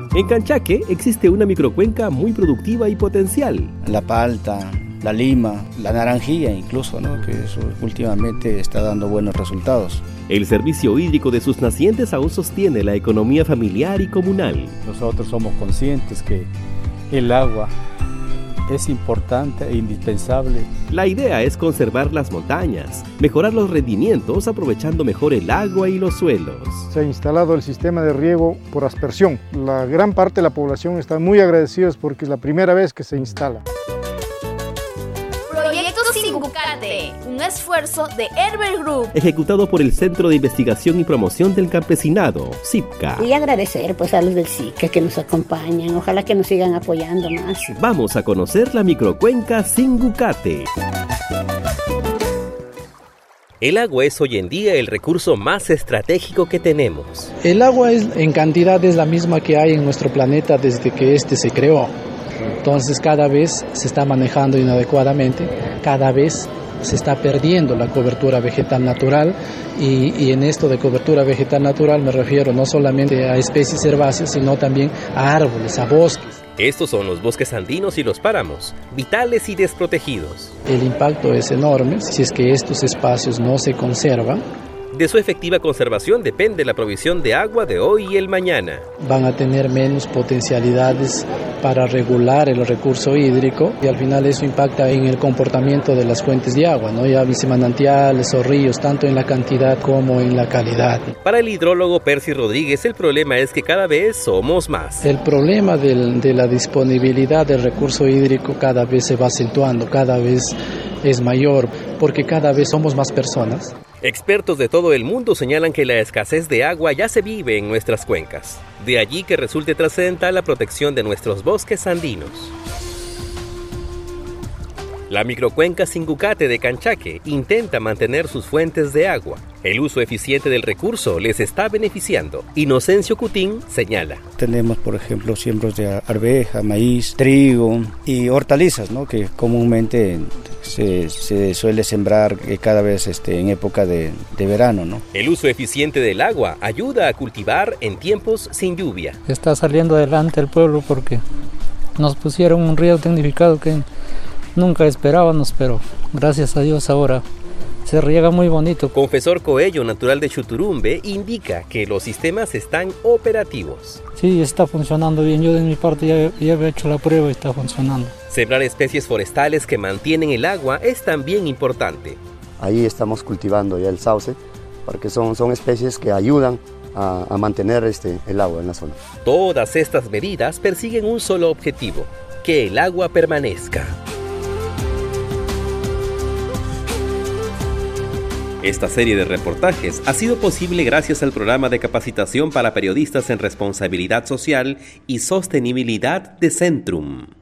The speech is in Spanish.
En Canchaque existe una microcuenca muy productiva y potencial. La palta, la lima, la naranjilla incluso, ¿no? Que eso últimamente está dando buenos resultados. El servicio hídrico de sus nacientes aún sostiene la economía familiar y comunal. Nosotros somos conscientes que el agua es importante e indispensable. La idea es conservar las montañas, mejorar los rendimientos aprovechando mejor el agua y los suelos. Se ha instalado el sistema de riego por aspersión. La gran parte de la población está muy agradecidos porque es la primera vez que se instala. Proyecto Singucate, un esfuerzo de Herbert Group. Ejecutado por el Centro de Investigación y Promoción del Campesinado, CIPCA. Y agradecer a los del CIPCA que nos acompañan. Ojalá que nos sigan apoyando más. Vamos a conocer la microcuenca Singucate. El agua es hoy en día el recurso más estratégico que tenemos. El agua en cantidad es la misma que hay en nuestro planeta desde que este se creó. Entonces cada vez se está manejando inadecuadamente, cada vez se está perdiendo la cobertura vegetal natural y en esto de cobertura vegetal natural me refiero no solamente a especies herbáceas, sino también a árboles, a bosques. Estos son los bosques andinos y los páramos, vitales y desprotegidos. El impacto es enorme si es que estos espacios no se conservan. De su efectiva conservación depende la provisión de agua de hoy y el mañana. Van a tener menos potencialidades para regular el recurso hídrico y al final eso impacta en el comportamiento de las fuentes de agua, ¿no? Ya dice manantiales o ríos, tanto en la cantidad como en la calidad. Para el hidrólogo Percy Rodríguez, el problema es que cada vez somos más. El problema de la disponibilidad del recurso hídrico cada vez se va acentuando, cada vez es mayor, porque cada vez somos más personas. Expertos de todo el mundo señalan que la escasez de agua ya se vive en nuestras cuencas. De allí que resulte trascendental la protección de nuestros bosques andinos. La microcuenca Singucate de Canchaque intenta mantener sus fuentes de agua. El uso eficiente del recurso les está beneficiando. Inocencio Cutín señala. Tenemos, por ejemplo, siembros de arveja, maíz, trigo y hortalizas, ¿no? Que comúnmente se suele sembrar cada vez en época de verano, ¿no? El uso eficiente del agua ayuda a cultivar en tiempos sin lluvia. Está saliendo adelante el pueblo porque nos pusieron un río tecnificado que nunca esperábamos, pero gracias a Dios ahora se riega muy bonito. Confesor Coello, natural de Chuturumbe, indica que los sistemas están operativos. Sí, está funcionando bien. Yo de mi parte ya he hecho la prueba y está funcionando. Sembrar especies forestales que mantienen el agua es también importante. Ahí estamos cultivando ya el sauce, porque son especies que ayudan a mantener el agua en la zona. Todas estas medidas persiguen un solo objetivo: que el agua permanezca. Esta serie de reportajes ha sido posible gracias al programa de capacitación para periodistas en responsabilidad social y sostenibilidad de Centrum.